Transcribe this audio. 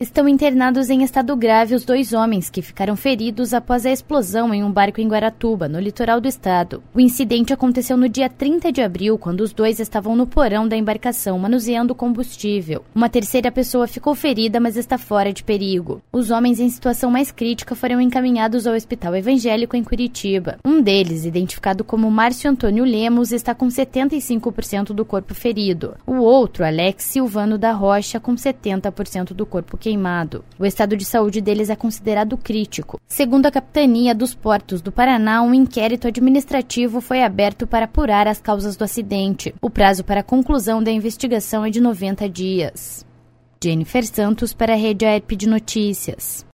Estão internados em estado grave os 2 homens que ficaram feridos após a explosão em um barco em Guaratuba, no litoral do estado. O incidente aconteceu no dia 30 de abril, quando os 2 estavam no porão da embarcação manuseando combustível. Uma terceira pessoa ficou ferida, mas está fora de perigo. Os homens em situação mais crítica foram encaminhados ao Hospital Evangélico em Curitiba. Um deles, identificado como Márcio Antônio Lemos, está com 75% do corpo ferido. O outro, Alex Silvano da Rocha, com 70% do corpo queimado. O estado de saúde deles é considerado crítico. Segundo a Capitania dos Portos do Paraná, um inquérito administrativo foi aberto para apurar as causas do acidente. O prazo para a conclusão da investigação é de 90 dias. Jennifer Santos para a Rede AERP de Notícias.